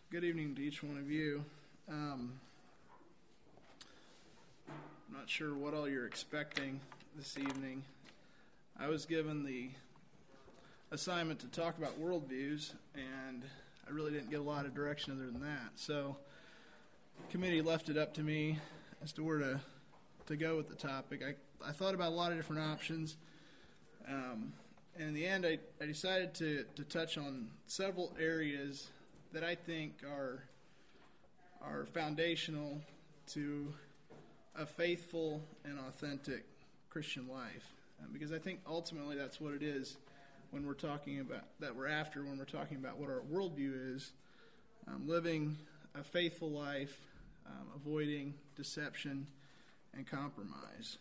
Good evening to each one of you. I'm not sure what all you're expecting this evening. I was given the assignment to talk about worldviews, and I really didn't get a lot of direction other than that. So the committee left it up to me as to where to go with the topic. I thought about a lot of different options. And in the end, I decided to touch on several areas that I think are foundational to a faithful and authentic Christian life, because I think ultimately that's what it is when we're talking about when we're talking about what our worldview is, living a faithful life, avoiding deception and compromise.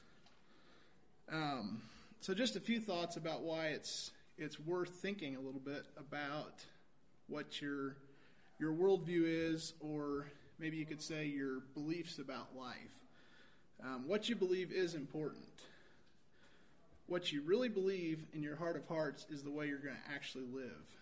So just a few thoughts about why it's worth thinking a little bit about what your worldview is, or maybe you could say your beliefs about life. What you believe is important. What you really believe in your heart of hearts is the way you're going to actually live.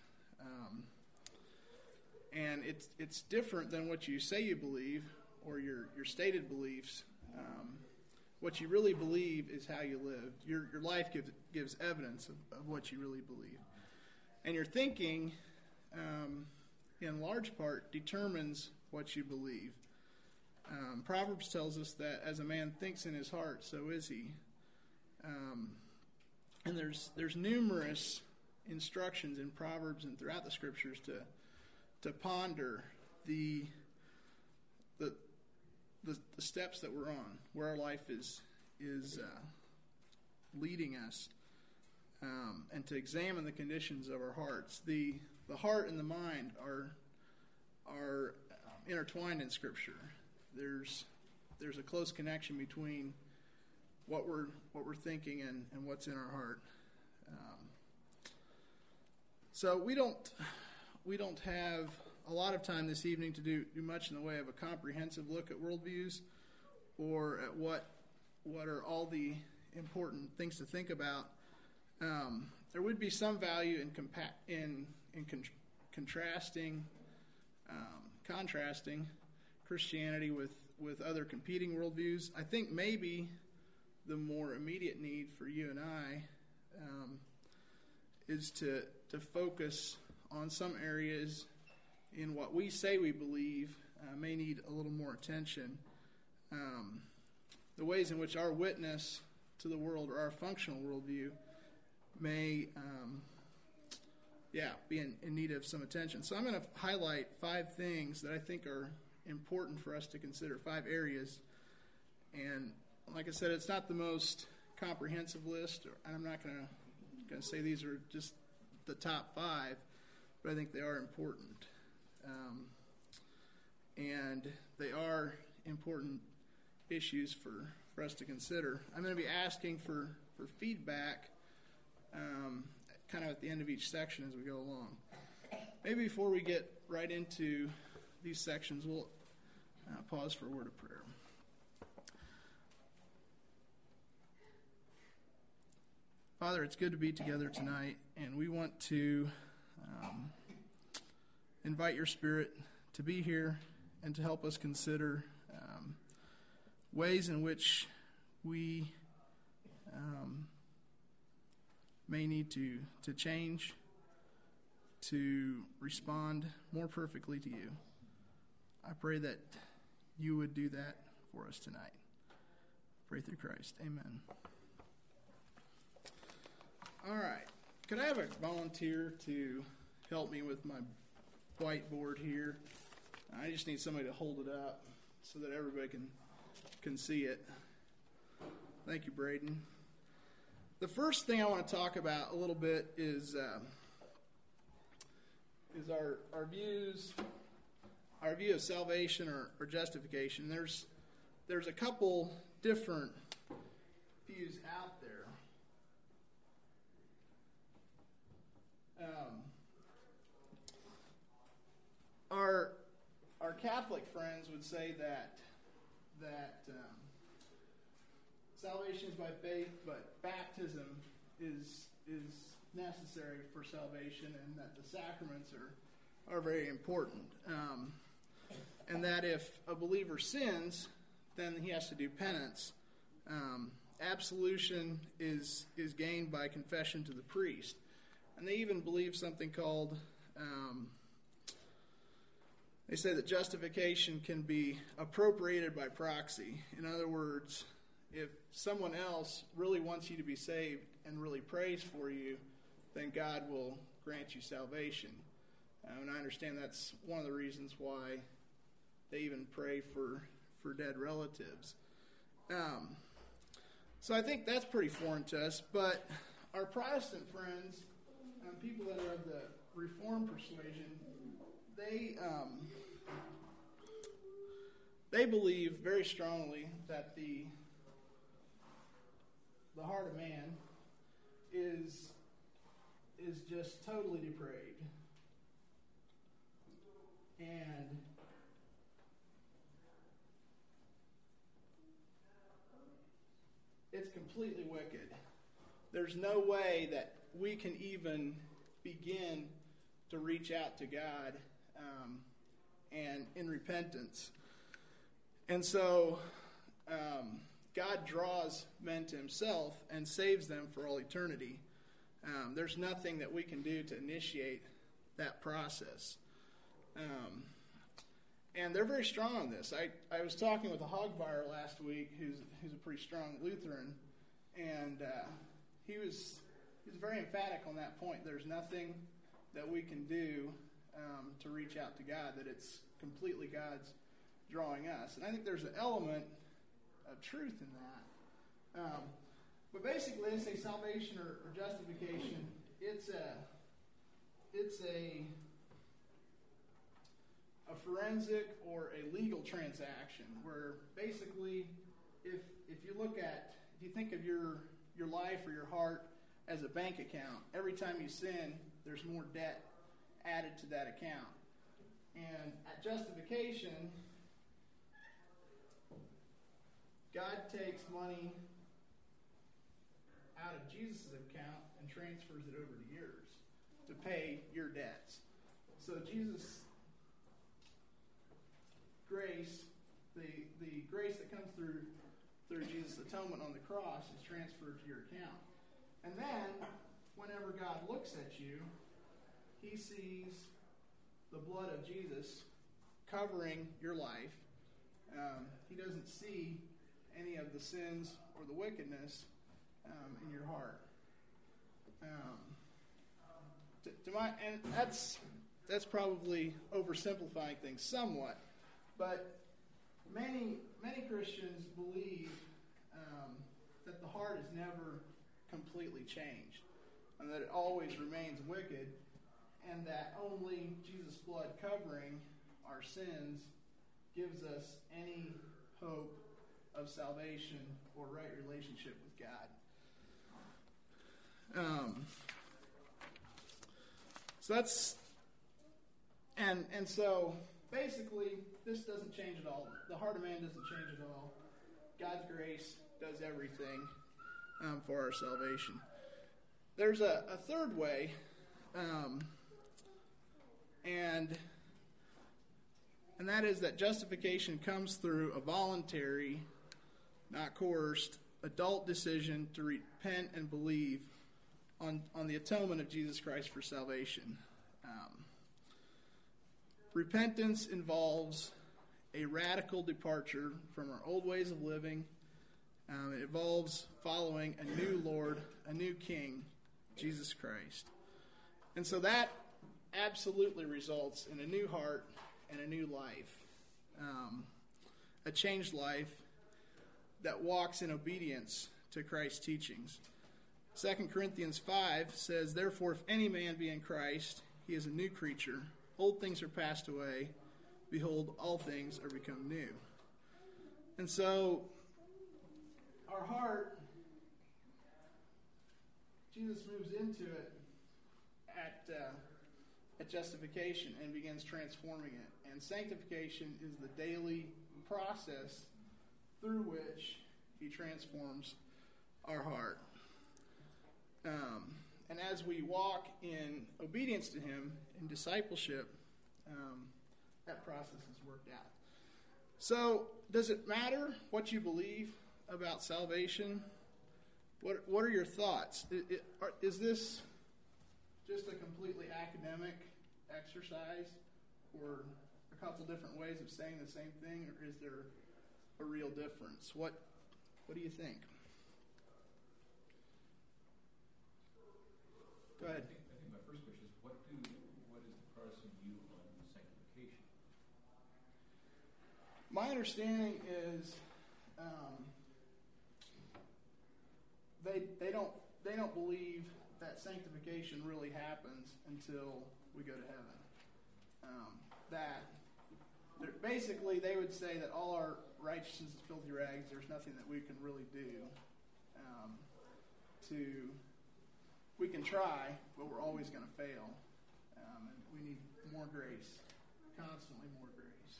And it's different than what you say you believe or your stated beliefs. What you really believe is how you live. Your life gives evidence of what you really believe. And your thinking, in large part, determines what you believe. Proverbs tells us that as a man thinks in his heart, so is he. And there's numerous instructions in Proverbs and throughout the Scriptures to ponder the steps that we're on, where our life is leading us, and to examine the conditions of our hearts. The heart and the mind are intertwined in Scripture. There's a close connection between what we're thinking and what's in our heart. So we don't have a lot of time this evening to do much in the way of a comprehensive look at worldviews, or at what are all the important things to think about. There would be some value in contrasting Christianity with other competing worldviews. I think maybe the more immediate need for you and I is to focus on some areas in what we say we believe may need a little more attention. The ways in which our witness to the world, or our functional worldview, may be in need of some attention. So I'm going to highlight 5 things that I think are important for us to consider, 5 areas. And like I said, it's not the most comprehensive list, and I'm not going to say these are just the top 5, but I think they are important. And they are important issues for us to consider. I'm going to be asking for feedback kind of at the end of each section as we go along. Maybe before we get right into these sections, we'll pause for a word of prayer. Father, it's good to be together tonight, and we want to invite your Spirit to be here and to help us consider ways in which we may need to change to respond more perfectly to you. I pray that you would do that for us tonight. Pray through Christ. Amen. All right. Could I have a volunteer to help me with my whiteboard here? I just need somebody to hold it up so that everybody can see it. Thank you, Braden. The first thing I want to talk about a little bit is our view of salvation or justification. There's a couple different views out there. Our Catholic friends would say that salvation is by faith, but baptism is necessary for salvation, and that the sacraments are very important. And that if a believer sins, then he has to do penance. Absolution is gained by confession to the priest. And they even believe something called, they say that justification can be appropriated by proxy. In other words, if someone else really wants you to be saved and really prays for you, then God will grant you salvation. And I understand that's one of the reasons why they even pray for dead relatives. So I think that's pretty foreign to us. But our Protestant friends, people that are of the Reformed persuasion, they believe very strongly that the heart of man is just totally depraved. And it's completely wicked. There's no way that we can even begin to reach out to God and in repentance. And so God draws men to himself and saves them for all eternity. There's nothing that we can do to initiate that process. And they're very strong on this. I was talking with a hog buyer last week who's a pretty strong Lutheran, and he was very emphatic on that point. There's nothing that we can do to reach out to God, that it's completely God's drawing us. And I think there's an element of truth in that. But basically, they say salvation or justification, it's a forensic or a legal transaction where basically if you think of your life or your heart as a bank account, every time you sin, there's more debt added to that account. And at justification, God takes money out of Jesus' account and transfers it over to yours to pay your debts. So Jesus' grace, the grace that comes through Jesus' atonement on the cross is transferred to your account. And then, whenever God looks at you, he sees the blood of Jesus covering your life. He doesn't see any of the sins or the wickedness in your heart. And that's probably oversimplifying things somewhat, but many Christians believe that the heart is never completely changed, and that it always remains wicked, and that only Jesus' blood covering our sins gives us any hope of salvation or right relationship with God. So basically, this doesn't change at all. The heart of man doesn't change at all. God's grace does everything for our salvation. There's a third way, and that is that justification comes through a voluntary, not coerced, adult decision to repent and believe on the atonement of Jesus Christ for salvation. Repentance involves a radical departure from our old ways of living. It involves following a new Lord, a new King, Jesus Christ. And so that absolutely results in a new heart and a new life, a changed life that walks in obedience to Christ's teachings. 2 Corinthians 5 says, "Therefore, if any man be in Christ, he is a new creature. Old things are passed away. Behold, all things are become new." And so, our heart, Jesus moves into it at justification and begins transforming it. And sanctification is the daily process through which he transforms our heart. And as we walk in obedience to him, in discipleship, that process is worked out. So, does it matter what you believe about salvation? What are your thoughts? Is this just a completely academic exercise, or a couple different ways of saying the same thing, or is there a real difference? What do you think? Go ahead. I think my first question is, what is the Protestant view on sanctification? My understanding is they don't believe that sanctification really happens until we go to heaven. Basically, they would say that all our righteousness is filthy rags. There's nothing that we can really do we can try, but we're always going to fail. And we need more grace, constantly more grace.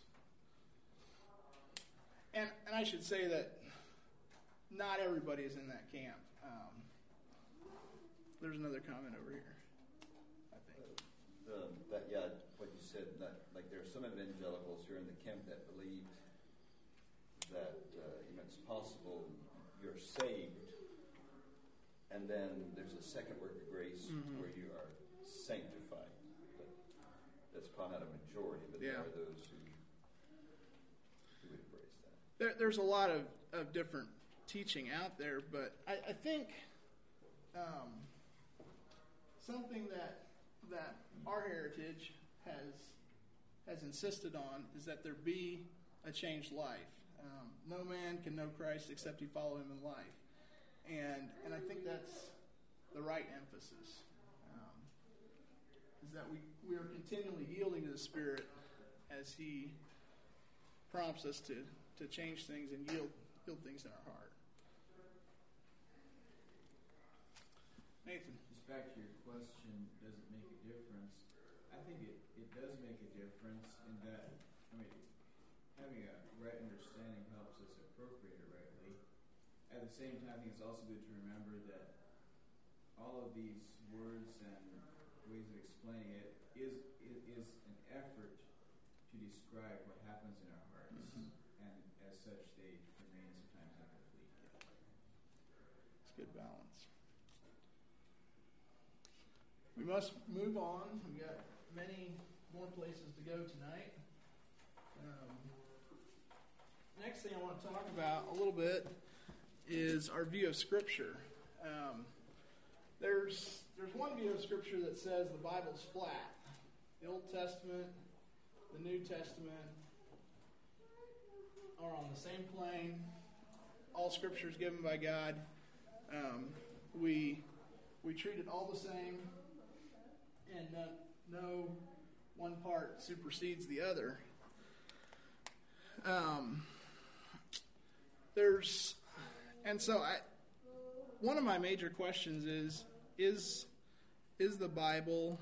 And I should say that not everybody is in that camp. There's another comment over here, I think. What you said, that like there are some evangelicals who are in the camp that believe that it's possible you're saved, and then there's a second work of grace where you are sanctified. But that's probably not a majority, but there are those who would embrace that. There's a lot of different teaching out there, but I think something that our heritage has insisted on is that there be a changed life. No man can know Christ except he follow him in life. And I think that's the right emphasis, is that we are continually yielding to the Spirit as he prompts us to change things and yield things in our heart. Nathan. Just back to your question, does it make a difference? I think it does make a difference in that, having a right understanding helps us appropriate it rightly. At the same time, I think it's also good to remember that all of these words and ways of explaining it is an effort to describe what happens in our hearts, and as such, they remain sometimes incomplete. It's good balance. We must move on. We've got many more places to go tonight. Next thing I want to talk about a little bit is our view of Scripture. There's one view of Scripture that says the Bible's flat. The Old Testament, the New Testament are on the same plane. All Scripture is given by God. We treat it all the same, and no one part supersedes the other. One of my major questions is the Bible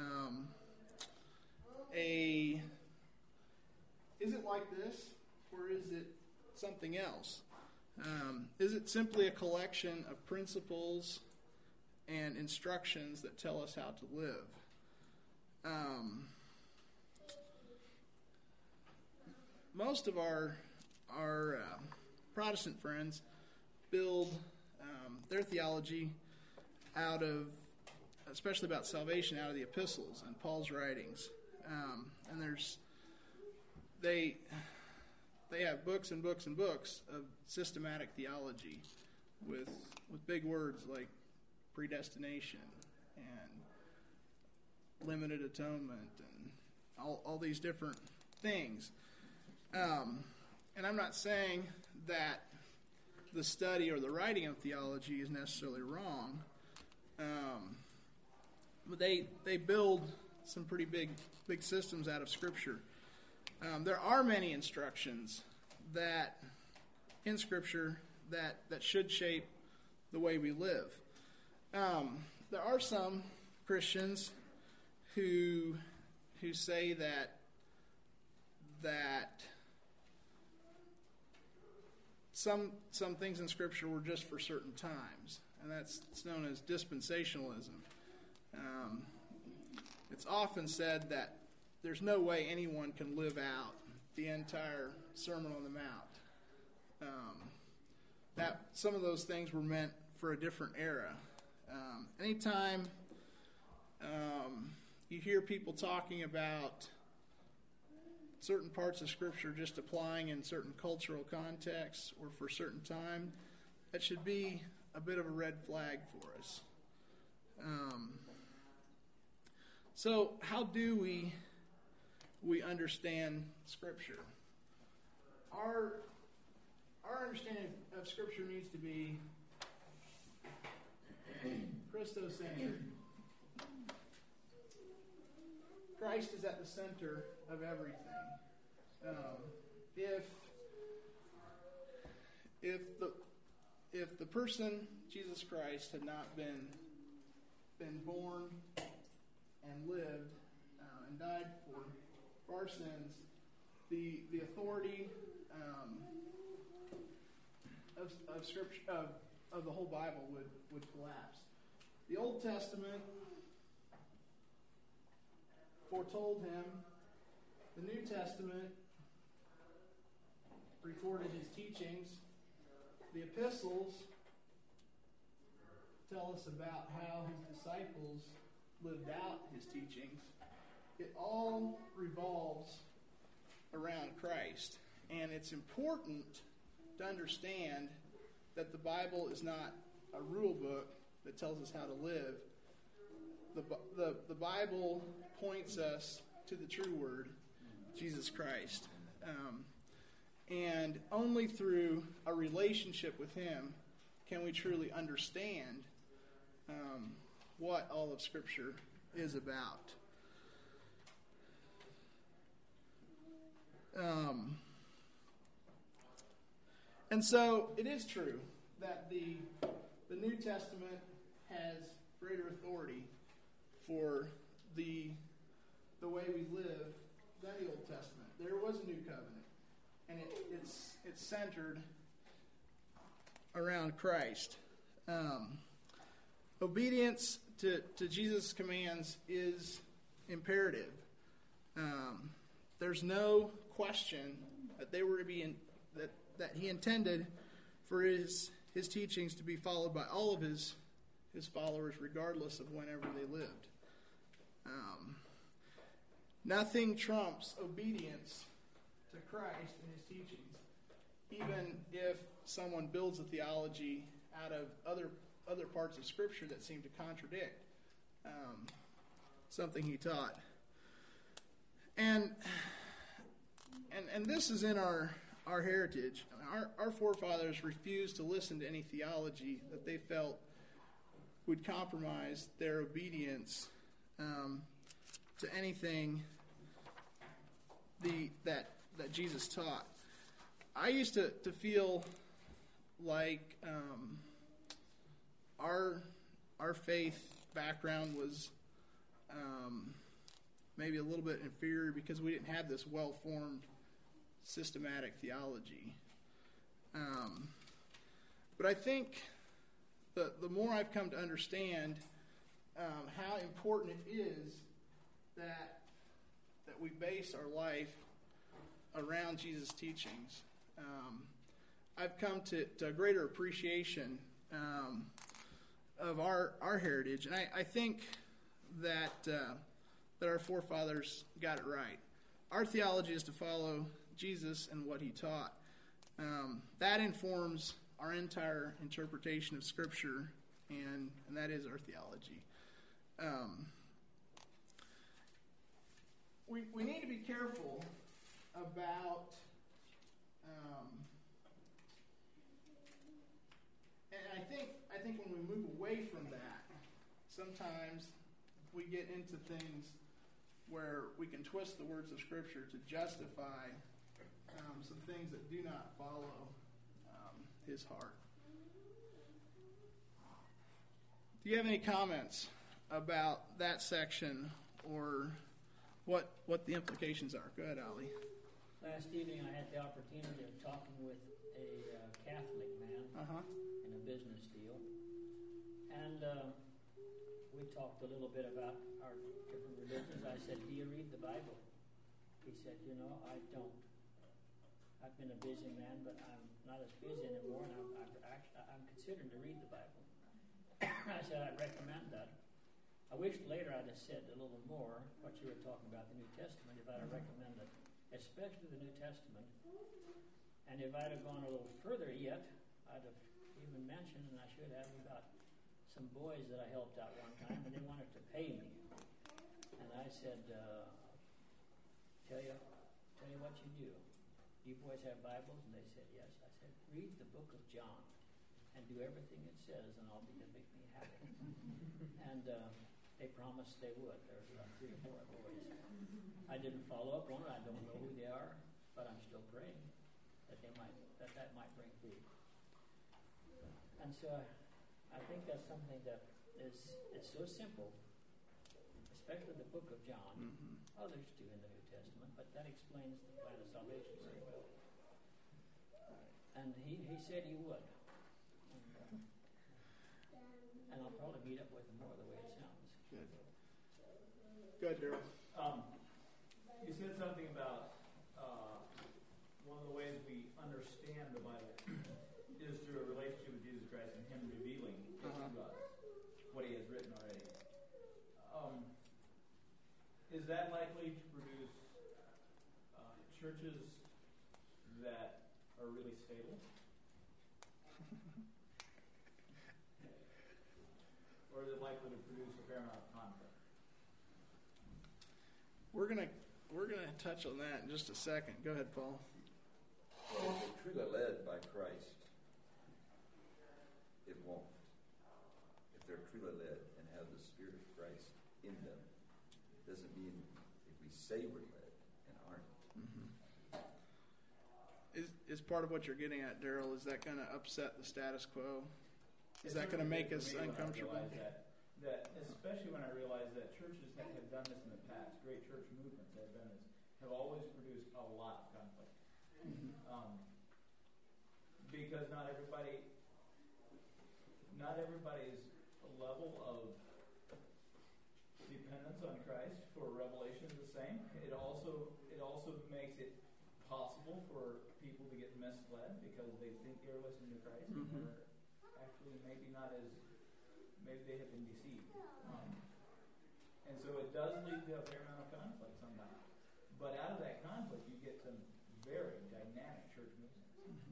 is it like this, or is it something else? Is it simply a collection of principles and instructions that tell us how to live? Most of our Protestant friends build their theology out of, especially about salvation, out of the epistles and Paul's writings. And they have books and books and books of systematic theology with big words like predestination and limited atonement and all these different things. And I'm not saying that the study or the writing of theology is necessarily wrong, but they build some pretty big systems out of Scripture. There are many instructions in Scripture that should shape the way we live. There are some Christians who say that some things in Scripture were just for certain times, and it's known as dispensationalism. It's often said that there's no way anyone can live out the entire Sermon on the Mount. That some of those things were meant for a different era. Anytime you hear people talking about certain parts of Scripture just applying in certain cultural contexts or for a certain time, that should be a bit of a red flag for us. So how do we understand Scripture? Our understanding of Scripture needs to be Christocentric. Christ is at the center of everything. If the person Jesus Christ had not been born and lived and died for our sins, the authority of Scripture of the whole Bible would collapse. The Old Testament foretold him. The New Testament recorded his teachings. The epistles tell us about how his disciples lived out his teachings. It all revolves around Christ. And it's important to understand that the Bible is not a rule book that tells us how to live. The Bible points us to the true word, Jesus Christ. And only through a relationship with him can we truly understand what all of Scripture is about. And so it is true that the New Testament has greater authority for the way we live than the Old Testament. There was a new covenant, and it's centered around Christ. Obedience to Jesus' commands is imperative. There's no question that they were to be that he intended for his teachings to be followed by all of his followers, regardless of whenever they lived. Nothing trumps obedience to Christ and his teachings, even if someone builds a theology out of other parts of Scripture that seem to contradict something he taught. And this is in our heritage. Our forefathers refused to listen to any theology that they felt would compromise their obedience to anything that Jesus taught. I used to feel like our faith background was maybe a little bit inferior because we didn't have this well-formed systematic theology. But I think the more I've come to understand how important it is that we base our life around Jesus' teachings, I've come to a greater appreciation of our heritage, and I think that our forefathers got it right. Our theology is to follow Jesus and what he taught. That informs our entire interpretation of Scripture, and that is our theology. We need to be careful about, and I think when we move away from that, sometimes we get into things where we can twist the words of Scripture to justify some things that do not follow his heart. Do you have any comments about that section or what the implications are? Go ahead, Ali. Last evening I had the opportunity of talking with a Catholic man in a business deal. And we talked a little bit about our different religions. I said, do you read the Bible? He said, I don't. I've been a busy man, but I'm not as busy anymore, and I'm considering to read the Bible. I said, I'd recommend that. I wish later I'd have said a little more what you were talking about, the New Testament, if I'd have recommended, especially the New Testament. And if I'd have gone a little further yet, I'd have even mentioned, and I should have, about some boys that I helped out one time, and they wanted to pay me. And I said, tell you what you do. Do you boys have Bibles? And they said, yes. I said, read the book of John and do everything it says, and it'll make me happy. And they promised they would. There was about 3 or 4 boys. I didn't follow up on it. I don't know who they are, but I'm still praying that that might bring fruit. And so I think that's something that is so simple, especially the book of John. Mm-hmm. Others do in the New Testament, but that explains the plan of salvation very well. And he said he would. And I'll probably meet up with him more the way it sounds. Good. Good, Daryl. You said something about one of the ways we understand the Bible is through a relationship with Jesus Christ and Him revealing to us what He has written already. Is that likely to produce churches that are really stable? Or is it likely to produce a fair amount of conflict? We're gonna touch on that in just a second. Go ahead, Paul. Well, if they're truly led by Christ, it won't. If they're truly led and have the Spirit of Christ in them, doesn't mean if we say we're led and aren't. Mm-hmm. Is part of what you're getting at, Daryl, is that going to upset the status quo? Is that going to make us uncomfortable? That especially when I realize that churches that have done this in the past, great church movements that have done this, have always produced a lot of conflict. Mm-hmm. Because not everybody's level of dependence on Christ for revelation is the same. It also makes it possible for people to get misled because they think they're listening to Christ and they're actually maybe they have been deceived. And so it does lead to a fair amount of conflict sometimes. But out of that conflict, you get some very dynamic church movements.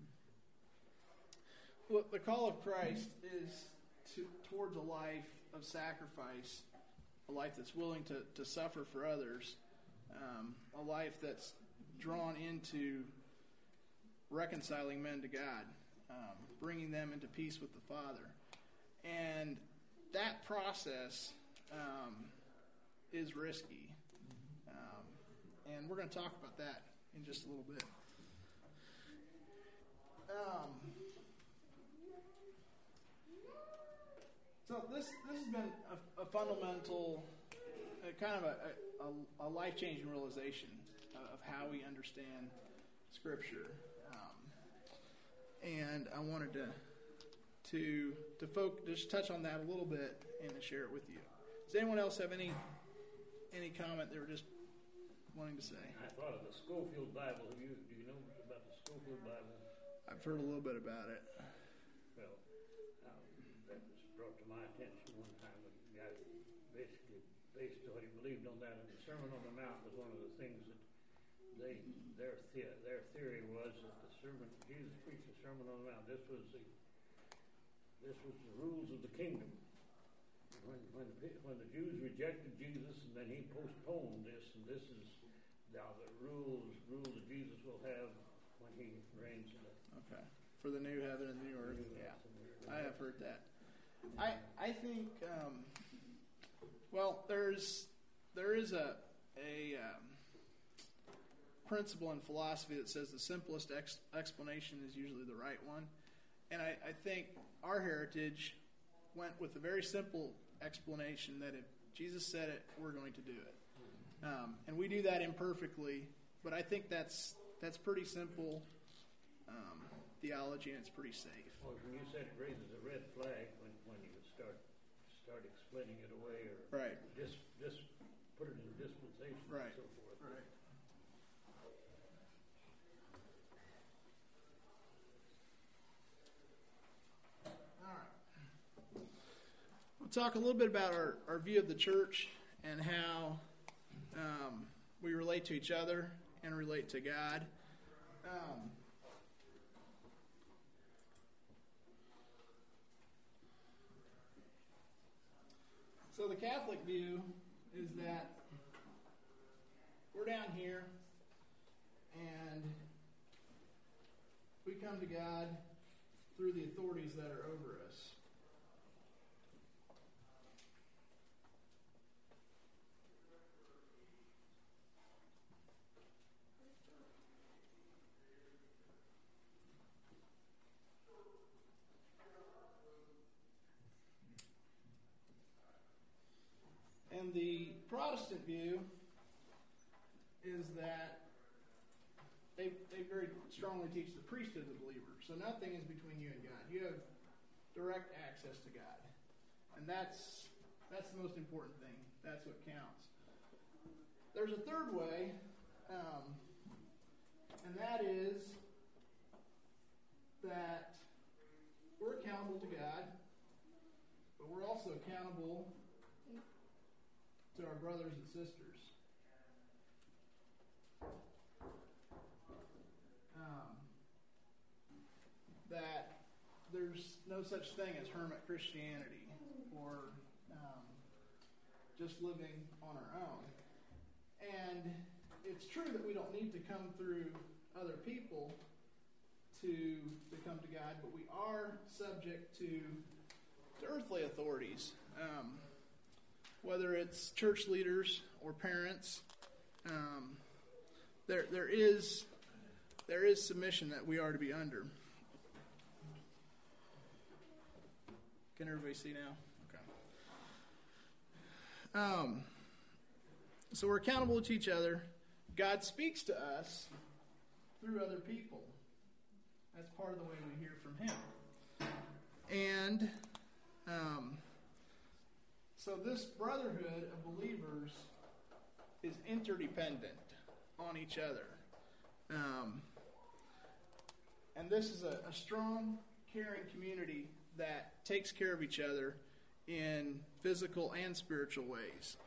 Well, the call of Christ is towards a life of sacrifice, a life that's willing to suffer for others, a life that's drawn into reconciling men to God, bringing them into peace with the Father. And that process is risky. And we're going to talk about that in just a little bit. So this has been a fundamental, kind of a life-changing realization of how we understand Scripture. And I wanted to just touch on that a little bit and to share it with you. Does anyone else have any comment they were just wanting to say? I thought of the Scofield Bible. Do you know about the Scofield Bible? I've heard a little bit about it. Well, that was brought to my attention one time. The guy basically based what he believed on that, and the Sermon on the Mount was one of the things that their theory was that Jesus preached the Sermon on the Mount. This was the rules of the kingdom. When the Jews rejected Jesus, and then he postponed this, and this is now the rule that Jesus will have when he reigns in it. Okay. For the new heaven and the new earth. Yeah. I have heard that. I think there is a principle in philosophy that says the simplest explanation is usually the right one. And I think our heritage went with a very simple explanation that if Jesus said it, we're going to do it. And we do that imperfectly, but I think that's pretty simple theology, and it's pretty safe. Well, when you said it raises a red flag when you start start explaining it away or Right. just put it in dispensation Right. and so forth. Right. All right. We'll talk a little bit about our view of the church and how we relate to each other and relate to God. So the Catholic view is that we're down here and we come to God through the authorities that are over us. And the Protestant view is that they very strongly teach the priesthood of the believer. So nothing is between you and God. You have direct access to God. And that's the most important thing. That's what counts. There's a third way, and that is that we're accountable to God, but we're also accountable to our brothers and sisters. That there's no such thing as hermit Christianity or just living on our own. And it's true that we don't need to come through other people to come to God, but we are subject to earthly authorities. Whether it's church leaders or parents, there is submission that we are to be under. Can everybody see now? Okay. So we're accountable to each other. God speaks to us through other people. That's part of the way we hear from Him. And so this brotherhood of believers is interdependent on each other. And this is a strong, caring community that takes care of each other in physical and spiritual ways.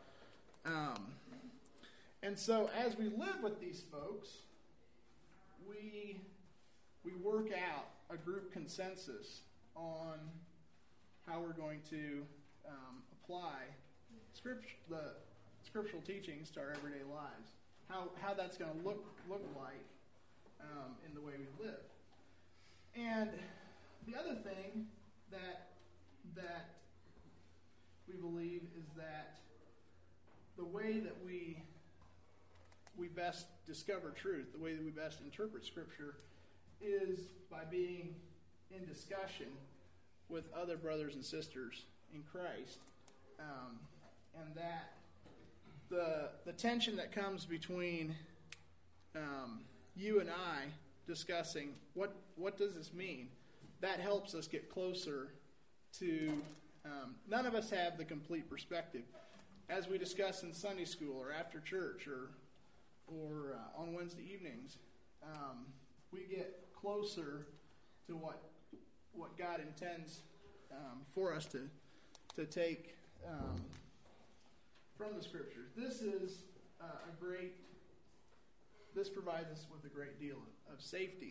And so as we live with these folks, we work out a group consensus on how we're going to apply the scriptural teachings to our everyday lives. How that's going to look like in the way we live. And the other thing that we believe is that the way that we best discover truth, the way that we best interpret Scripture, is by being in discussion with other brothers and sisters in Christ, and that the tension that comes between you and I discussing what does this mean, that helps us get closer to. None of us have the complete perspective, as we discuss in Sunday school or after church or on Wednesday evenings. We get closer to what God intends for us to take from the Scriptures. This provides us with a great deal of safety.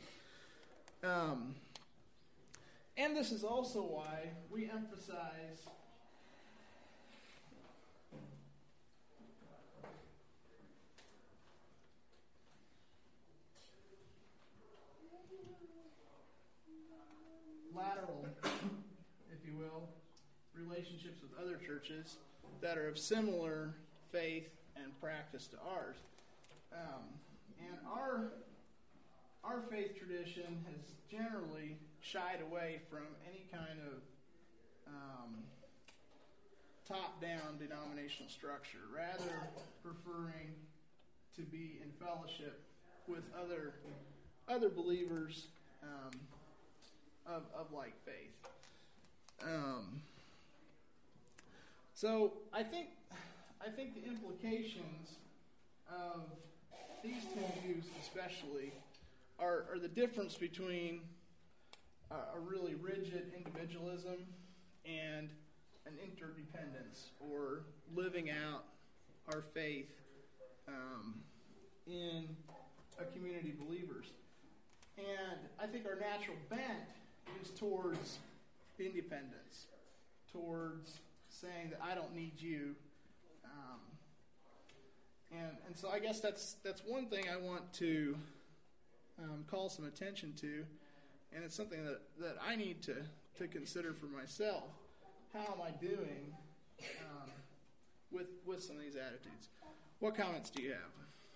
And this is also why we emphasize lateral, if you will, relationships with other churches that are of similar faith and practice to ours. And our faith tradition has generally shied away from any kind of top-down denominational structure, rather preferring to be in fellowship with other believers of like faith. So I think the implications of these two views especially are the difference between a really rigid individualism and an interdependence, or living out our faith in a community of believers. And I think our natural bent is towards independence, towards saying that I don't need you. And so I guess that's one thing I want to call some attention to, and it's something that I need to consider for myself. How am I doing with some of these attitudes? What comments do you have?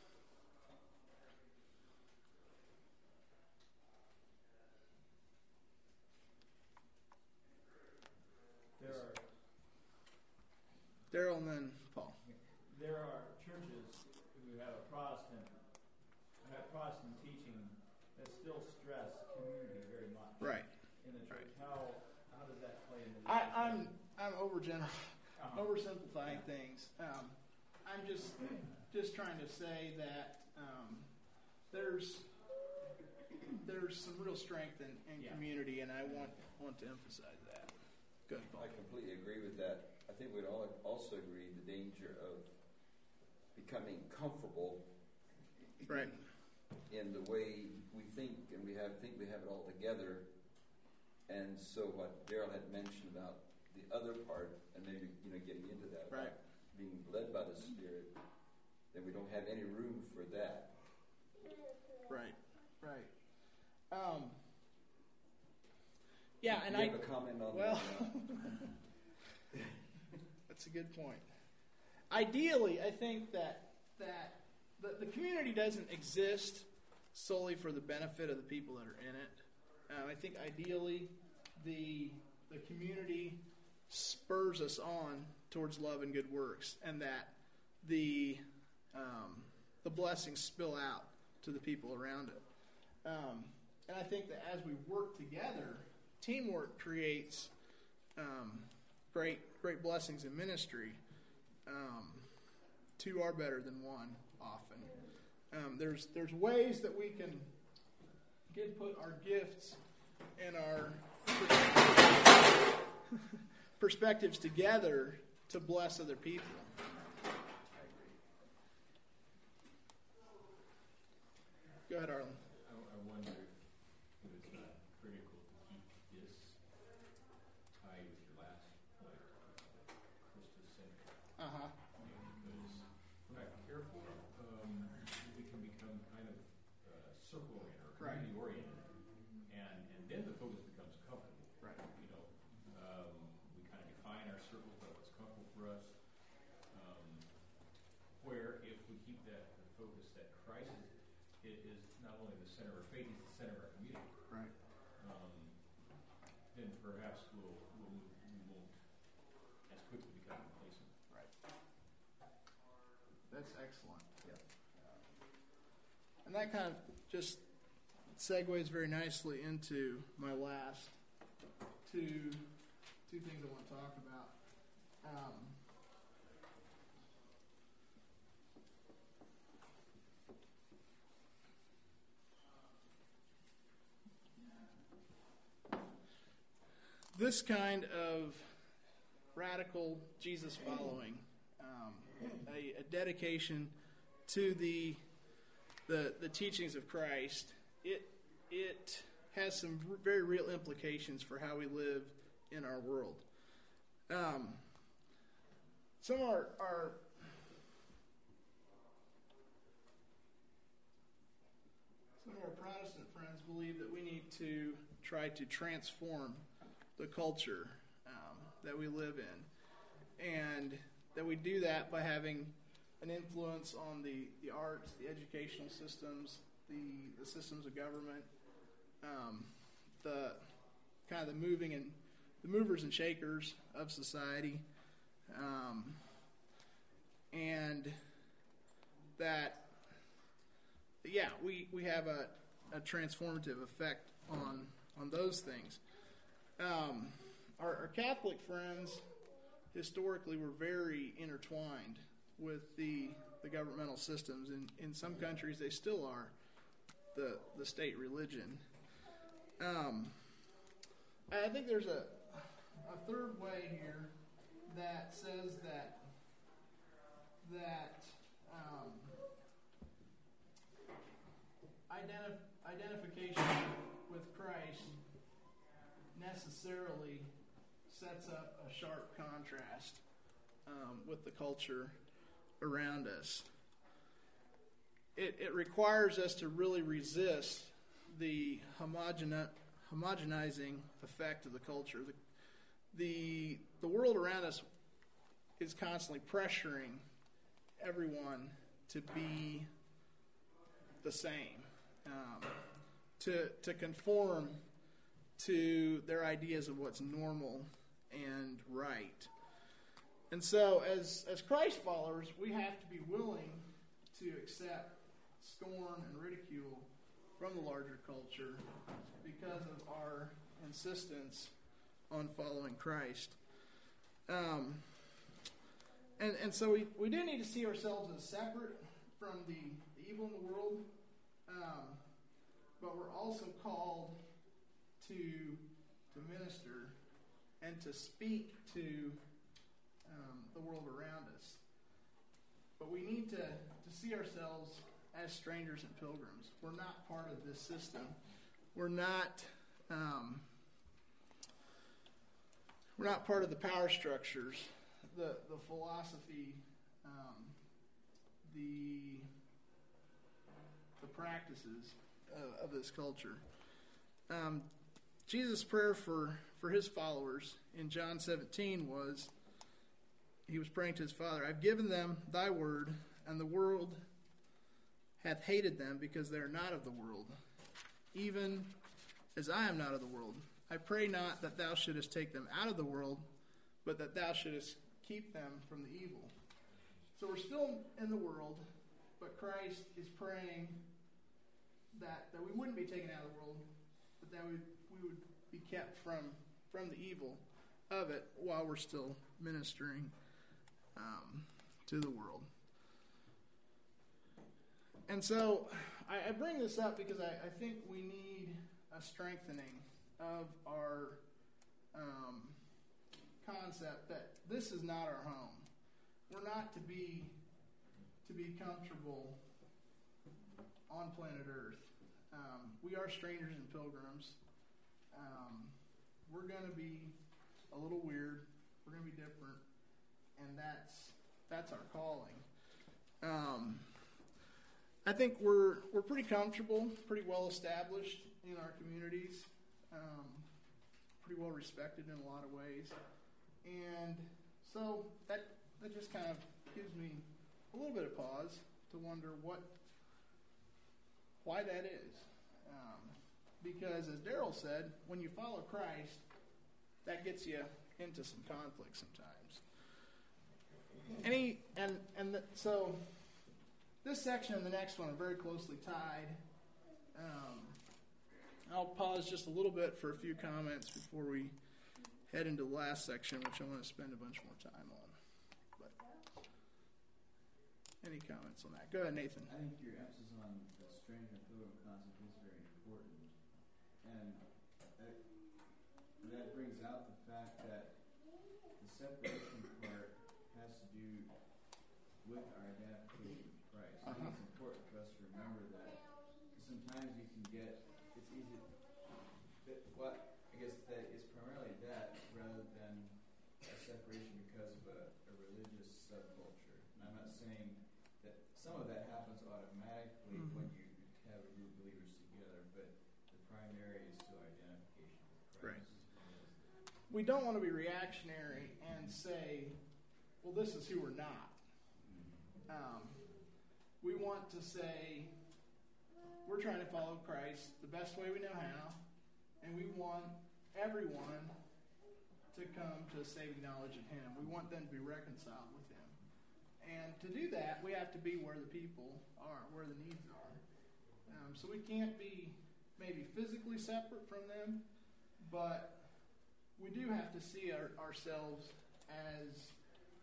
Daryl and then Paul. There are churches who have Protestant teaching that still stress community very much. Right. In the church, Right. How does that play into? I'm oversimplifying things. I'm just trying to say that there's some real strength in community, and I want to emphasize that. Good, Paul. I completely agree with that. I think we'd all also agree the danger of becoming comfortable, Right. in the way we think, and we think we have it all together. And so what Daryl had mentioned about the other part, and maybe getting into that, Right. about being led by the Spirit, then we don't have any room for that. Right. Yeah, and Do you have a comment on that? That's a good point. Ideally, I think that the community doesn't exist solely for the benefit of the people that are in it. I think ideally the community spurs us on towards love and good works, and that the blessings spill out to the people around it. And I think that as we work together, teamwork creates great blessings in ministry. Two are better than one often. There's ways that we can put our gifts and our perspectives together to bless other people. Go ahead, Arlen. I wonder if it's not critical to keep this tied with your last point, Christocentric. Uh-huh. Because if we're not careful, we can become kind of circle-oriented or Right. community-oriented, and then the focus becomes comfortable. Right. We kind of define our circles by what's comfortable for us. Where if we keep the focus that Christ is not only the center of our faith, he's the center of our community. Right. Then perhaps we won't as quickly become complacent. Right. That's excellent. Yeah. And that kind of just segues very nicely into my last two things I want to talk about. This kind of radical Jesus following, a dedication to the teachings of Christ, it has some very real implications for how we live in our world. Some of our Protestant friends believe that we need to try to transform the culture that we live in, and that we do that by having an influence on the arts, the educational systems, the systems of government, the kind of the movers and shakers of society, and that we have a transformative effect on those things. Our Catholic friends historically were very intertwined with the governmental systems. In some countries, they still are the state religion. I think there's a third way here that says that identification with Christ necessarily sets up a sharp contrast with the culture around us. It requires us to really resist the homogenizing effect of the culture. The world around us is constantly pressuring everyone to be the same, to conform to their ideas of what's normal and right. And so as Christ followers, we have to be willing to accept scorn and ridicule from the larger culture because of our insistence on following Christ. And so we do need to see ourselves as separate from the evil in the world, but we're also called to minister and to speak to the world around us. But we need to see ourselves as strangers and pilgrims. We're not part of this system. We're not part of the power structures, the philosophy, the practices of this culture. Jesus' prayer for his followers in John 17 was, he was praying to his Father, I've given them thy word, and the world hath hated them because they are not of the world, even as I am not of the world. I pray not that thou shouldest take them out of the world, but that thou shouldest keep them from the evil. So we're still in the world, but Christ is praying that we wouldn't be taken out of the world, but that we would be kept from the evil of it while we're still ministering to the world. And so I bring this up because I think we need a strengthening of our concept that this is not our home. We're not to be comfortable on planet Earth. We are strangers and pilgrims. We're going to be a little weird. We're going to be different, and that's our calling. I think we're pretty comfortable, pretty well established in our communities, pretty well respected in a lot of ways, and so that just kind of gives me a little bit of pause to wonder why that is. Because as Daryl said, when you follow Christ, that gets you into some conflict sometimes. So this section and the next one are very closely tied. I'll pause just a little bit for a few comments before we head into the last section, which I want to spend a bunch more time on. But any comments on that? Go ahead, Nathan. I think your emphasis on the stranger and pilgrim concept is very important. And that brings out the fact that the separation part has to do with our identification with Christ. I think it's important for us to remember that. Because sometimes you can get, it's easy, I guess that it's primarily that rather than a separation because of a religious subculture. And I'm not saying that some of that happens automatically when you have a group of believers together, but the primary is still identification with Christ. Right. We don't want to be reactionary and say, well, this is who we're not. We want to say, we're trying to follow Christ the best way we know how, and we want everyone to come to a saving knowledge of Him. We want them to be reconciled with Him. And to do that, we have to be where the people are, where the needs are. So we can't be maybe physically separate from them, but we do have to see ourselves as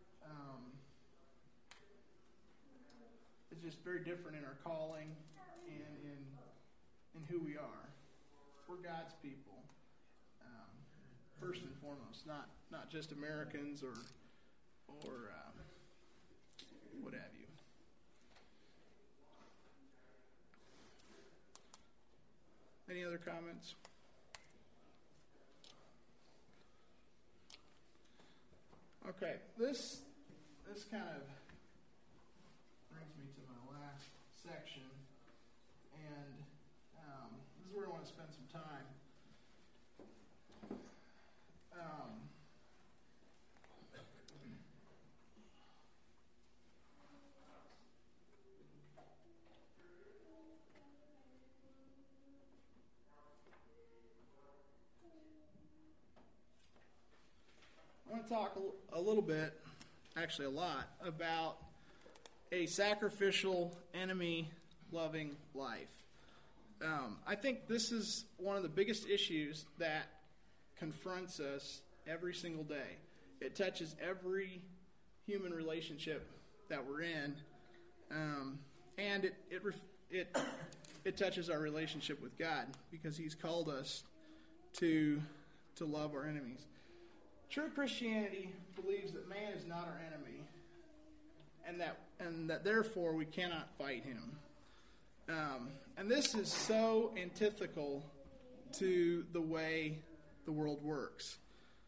it's just very different in our calling and in who we are. We're God's people, first and foremost, not just Americans or what have you. Any other comments? Okay, this kind of brings me to my last section, and this is where I want to spend some time. I want to talk a little bit, actually a lot, about a sacrificial, enemy-loving life. I think this is one of the biggest issues that confronts us every single day. It touches every human relationship that we're in, and it touches our relationship with God, because He's called us to love our enemies. True Christianity believes that man is not our enemy, and that therefore we cannot fight him. And this is so antithetical to the way the world works.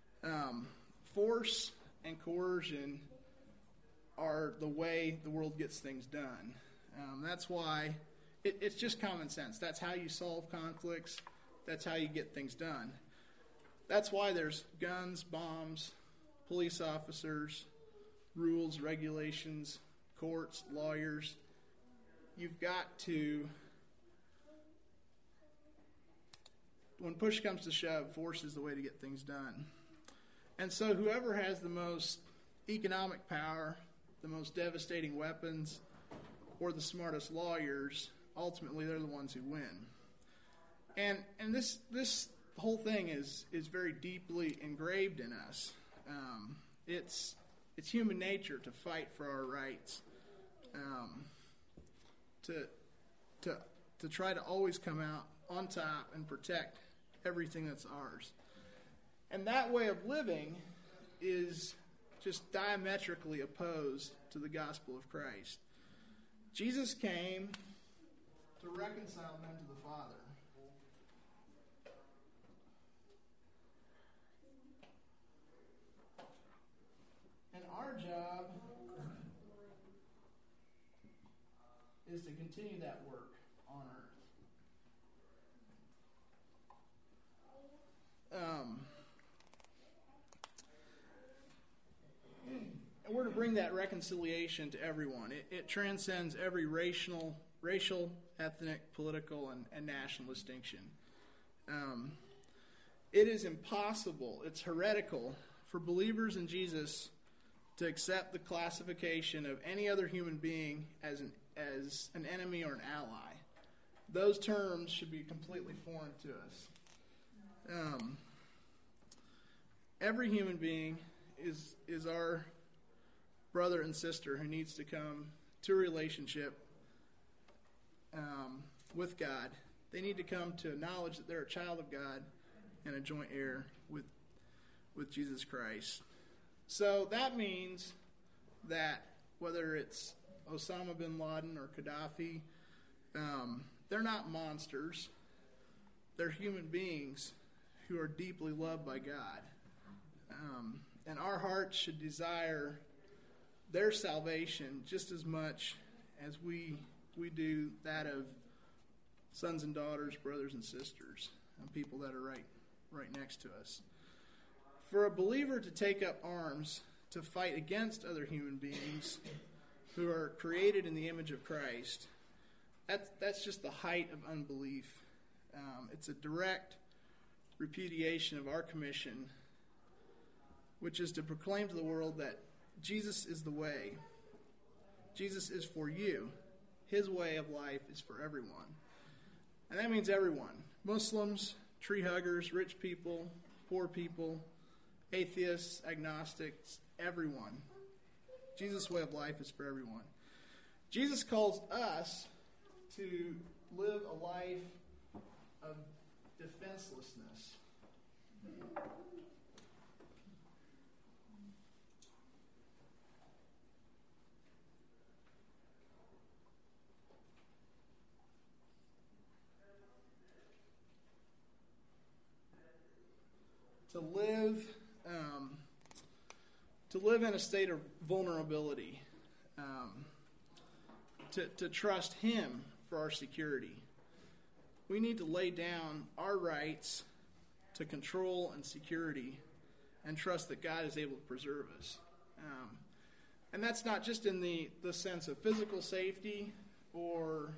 Force and coercion are the way the world gets things done. That's why it's just common sense. That's how you solve conflicts. That's how you get things done. That's why there's guns, bombs, police officers, rules, regulations, courts, lawyers. You've got to, when push comes to shove, force is the way to get things done. And so whoever has the most economic power, the most devastating weapons, or the smartest lawyers, ultimately they're the ones who win. And this whole thing is very deeply engraved in us. It's human nature to fight for our rights, to try to always come out on top and protect everything that's ours. And that way of living is just diametrically opposed to the gospel of Christ. Jesus came to reconcile men to the Father. And our job is to continue that work on earth. And we're to bring that reconciliation to everyone. It transcends every racial, ethnic, political, and national distinction. It is impossible, it's heretical for believers in Jesus to accept the classification of any other human being as an enemy or an ally. Those terms should be completely foreign to us. Every human being is our brother and sister who needs to come to a relationship with God. They need to come to knowledge that they're a child of God and a joint heir with Jesus Christ. So that means that whether it's Osama bin Laden or Gaddafi, they're not monsters. They're human beings who are deeply loved by God. And our hearts should desire their salvation just as much as we do that of sons and daughters, brothers and sisters, and people that are right next to us. For a believer to take up arms to fight against other human beings who are created in the image of Christ, that's just the height of unbelief. It's a direct repudiation of our commission, which is to proclaim to the world that Jesus is the way. Jesus is for you. His way of life is for everyone. And that means everyone. Muslims, tree huggers, rich people, poor people, atheists, agnostics, everyone. Jesus' way of life is for everyone. Jesus calls us to live a life of defenselessness. To live in a state of vulnerability, to trust Him for our security. We need to lay down our rights to control and security and trust that God is able to preserve us. And that's not just in the sense of physical safety or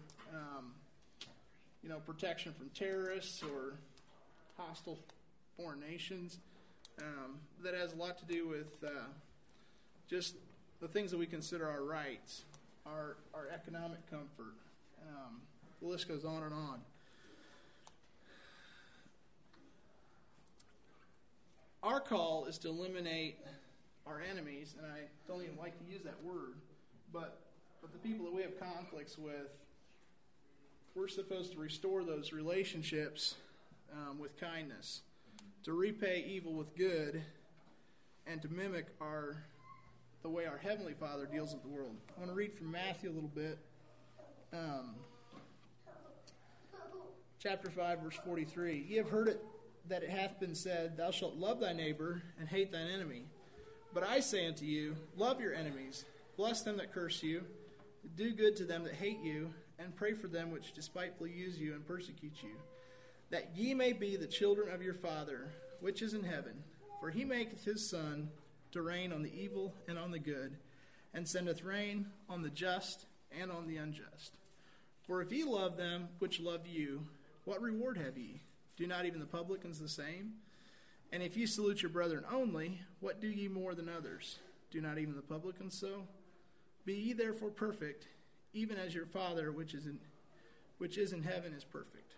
protection from terrorists or hostile foreign nations. That has a lot to do with just the things that we consider our rights, our economic comfort. The list goes on and on. Our call is to eliminate our enemies, and I don't even like to use that word, but the people that we have conflicts with, we're supposed to restore those relationships with kindness, to repay evil with good, and to mimic the way our Heavenly Father deals with the world. I want to read from Matthew a little bit. Chapter 5, verse 43. Ye have heard it that it hath been said, Thou shalt love thy neighbor and hate thine enemy. But I say unto you, love your enemies, bless them that curse you, do good to them that hate you, and pray for them which despitefully use you and persecute you, that ye may be the children of your Father, which is in heaven. For he maketh his sun to rain on the evil and on the good, and sendeth rain on the just and on the unjust. For if ye love them which love you, what reward have ye? Do not even the publicans the same? And if ye salute your brethren only, what do ye more than others? Do not even the publicans so? Be ye therefore perfect, even as your Father which is in heaven is perfect.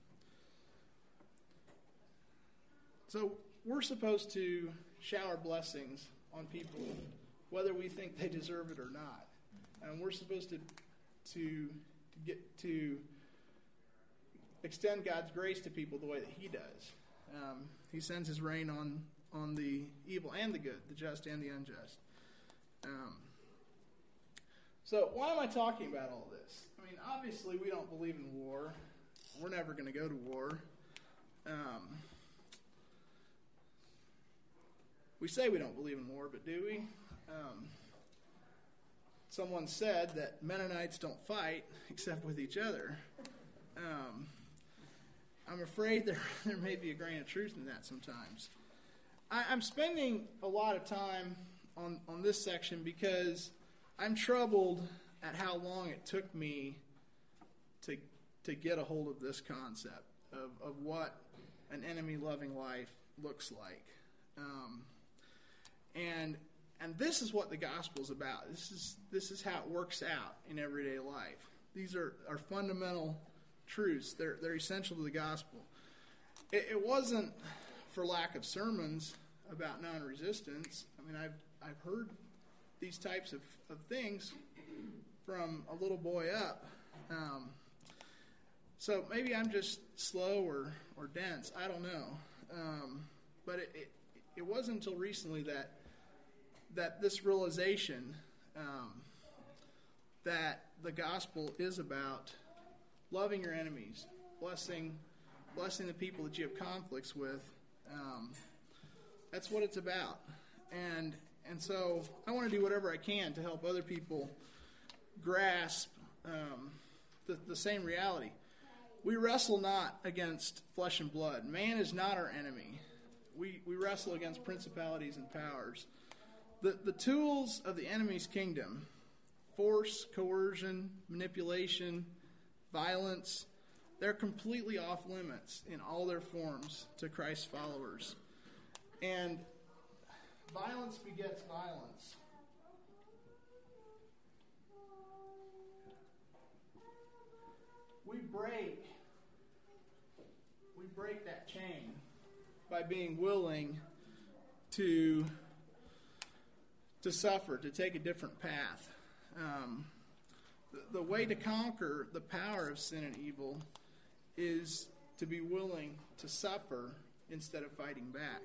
So we're supposed to shower blessings on people, whether we think they deserve it or not. And we're supposed to extend God's grace to people the way that He does. He sends His rain on the evil and the good, the just and the unjust. So why am I talking about all this? I mean, obviously we don't believe in war. We're never going to go to war. We say we don't believe in war, but do we? Someone said that Mennonites don't fight except with each other. I'm afraid there may be a grain of truth in that sometimes. I'm spending a lot of time on this section because I'm troubled at how long it took me to get a hold of this concept of what an enemy-loving life looks like. And this is what the gospel is about. This is how it works out in everyday life. These are fundamental truths. They're essential to the gospel. It wasn't for lack of sermons about non-resistance. I mean, I've heard these types of things from a little boy up. So maybe I'm just slow or dense. I don't know. But it wasn't until recently that this realization that the gospel is about loving your enemies, blessing the people that you have conflicts with. That's what it's about. And so I want to do whatever I can to help other people grasp the same reality. We wrestle not against flesh and blood. Man is not our enemy. We wrestle against principalities and powers. The tools of the enemy's kingdom, force, coercion, manipulation, violence, they're completely off limits in all their forms to Christ's followers. And violence begets violence. We break that chain by being willing to to suffer, to take a different path. The way to conquer the power of sin and evil is to be willing to suffer instead of fighting back.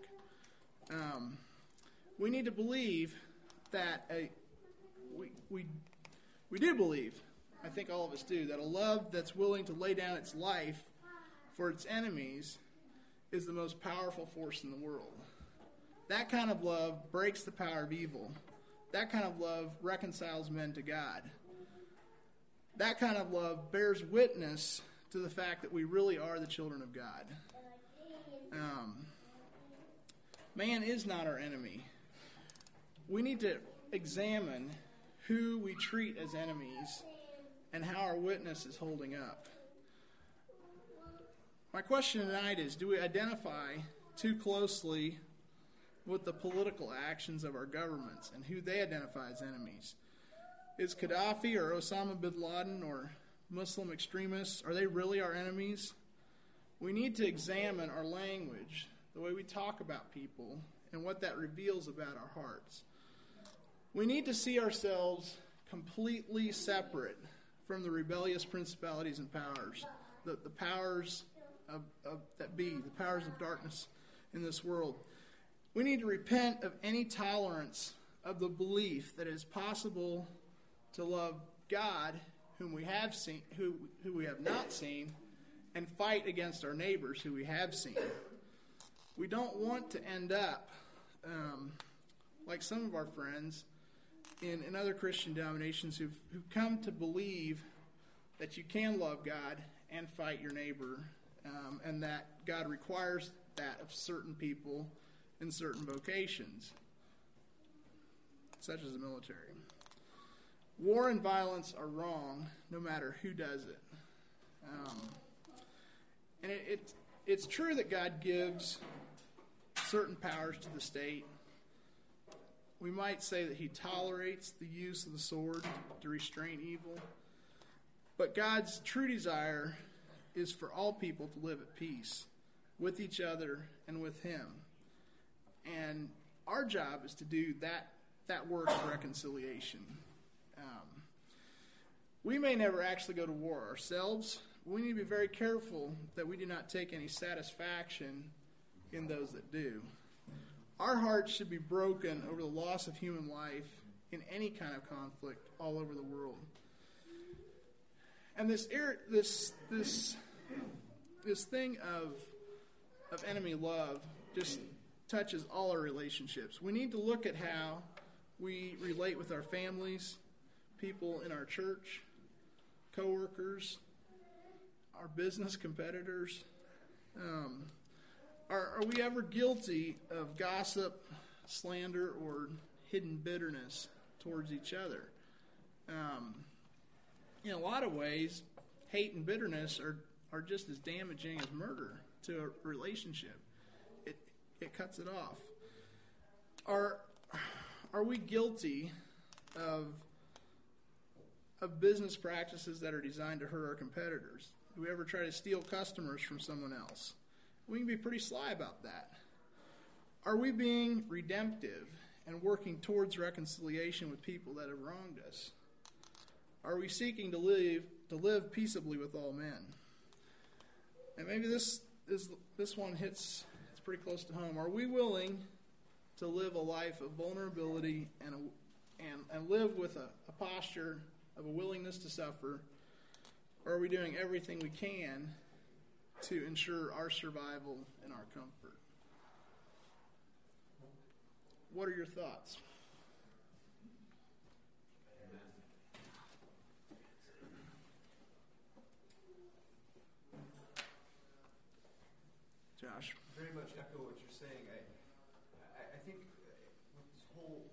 We need to believe that we do believe, I think all of us do, that a love that's willing to lay down its life for its enemies is the most powerful force in the world. That kind of love breaks the power of evil. That kind of love reconciles men to God. That kind of love bears witness to the fact that we really are the children of God. Man is not our enemy. We need to examine who we treat as enemies and how our witness is holding up. My question tonight is, do we identify too closely with the political actions of our governments and who they identify as enemies? Is Gaddafi or Osama bin Laden or Muslim extremists, are they really our enemies? We need to examine our language, the way we talk about people, and what that reveals about our hearts. We need to see ourselves completely separate from the rebellious principalities and powers, the powers that be, the powers of darkness in this world. We need to repent of any tolerance of the belief that it is possible to love God, whom we have seen, who we have not seen, and fight against our neighbors who we have seen. We don't want to end up like some of our friends in other Christian denominations who've come to believe that you can love God and fight your neighbor, and that God requires that of certain people in certain vocations, such as the military. War and violence are wrong, no matter who does it. And it's true that God gives certain powers to the state. We might say that he tolerates the use of the sword to restrain evil. But God's true desire is for all people to live at peace with each other and with him. And our job is to do that work of reconciliation. We may never actually go to war ourselves. We need to be very careful that we do not take any satisfaction in those that do. Our hearts should be broken over the loss of human life in any kind of conflict all over the world. And this thing of enemy love just touches all our relationships. We need to look at how we relate with our families, people in our church, coworkers, our business competitors. Are we ever guilty of gossip, slander, or hidden bitterness towards each other? In a lot of ways, hate and bitterness are just as damaging as murder to a relationship. It cuts it off. Are we guilty of business practices that are designed to hurt our competitors? Do we ever try to steal customers from someone else? We can be pretty sly about that. Are we being redemptive and working towards reconciliation with people that have wronged us? Are we seeking to live peaceably with all men? And maybe this one hits pretty close to home. Are we willing to live a life of vulnerability and live with a posture of a willingness to suffer? Or are we doing everything we can to ensure our survival and our comfort? What are your thoughts? Josh? Very much echo what you're saying. I think with this whole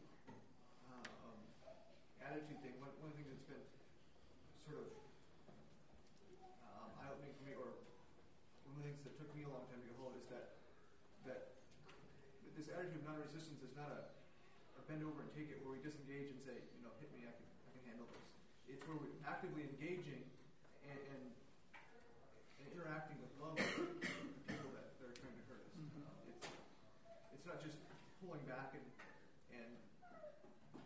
attitude thing, one thing that's been sort of eye-opening for me, or one of the things that took me a long time to get hold of, is that this attitude of non-resistance is not a bend over and take it, where we disengage and say, hit me, I can handle this. It's where we're actively engaging and interacting with love with the people that are trying to hurt us. It's not just pulling back and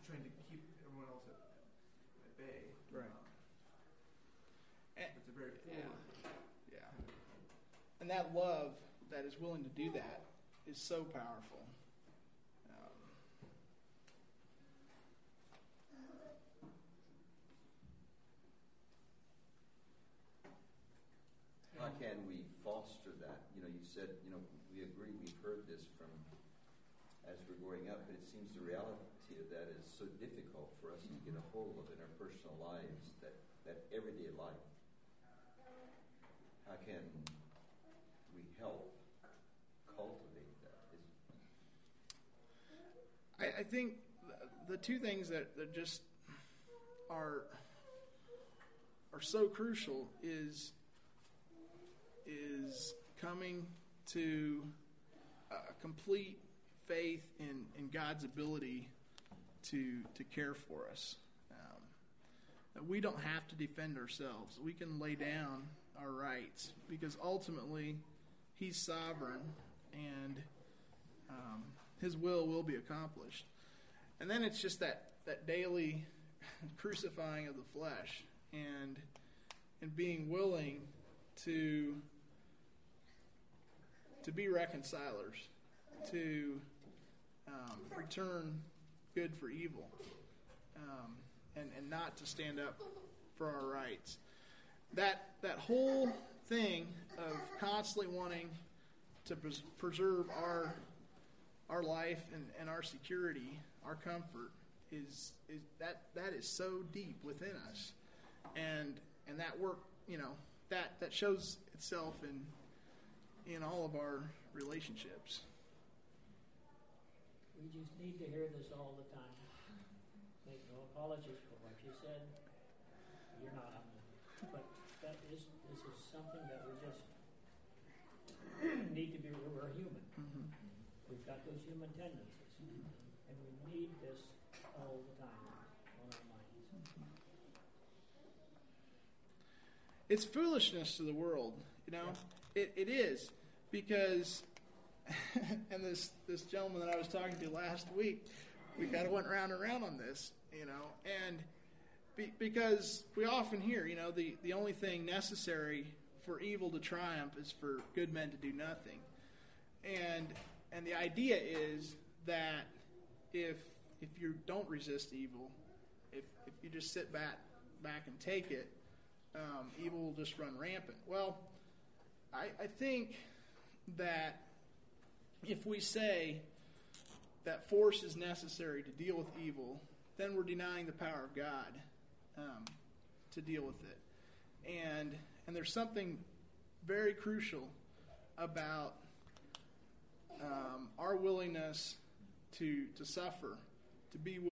that love that is willing to do that is so powerful. How can we foster that? You said, we agree, we've heard this from as we're growing up, but it seems the reality of that is so difficult for us to get a hold of in our personal lives, that everyday life. How can we help cultivate that? I think the two things that just are so crucial is coming to a complete faith in God's ability to care for us. That we don't have to defend ourselves. We can lay down our rights because ultimately He's sovereign and His will be accomplished. And then it's just that daily crucifying of the flesh and being willing to be reconcilers, to return good for evil, and not to stand up for our rights. That whole thing of constantly wanting to preserve our life and our security, our comfort, is that is so deep within us, and that work, that shows itself in all of our relationships. We just need to hear this all the time. Make no apologies for what you said. You're not on it. But this is something that we just need to be. We're human. Mm-hmm. We've got those human tendencies. And we need this all the time on our minds. It's foolishness to the world, Yeah. It is, because and this gentleman that I was talking to last week, we kind of went round and round on this, and because we often hear, the only thing necessary for evil to triumph is for good men to do nothing, and the idea is that if you don't resist evil, if you just sit back and take it, evil will just run rampant. Well, I think that if we say that force is necessary to deal with evil, then we're denying the power of God to deal with it. And there's something very crucial about our willingness to suffer, to be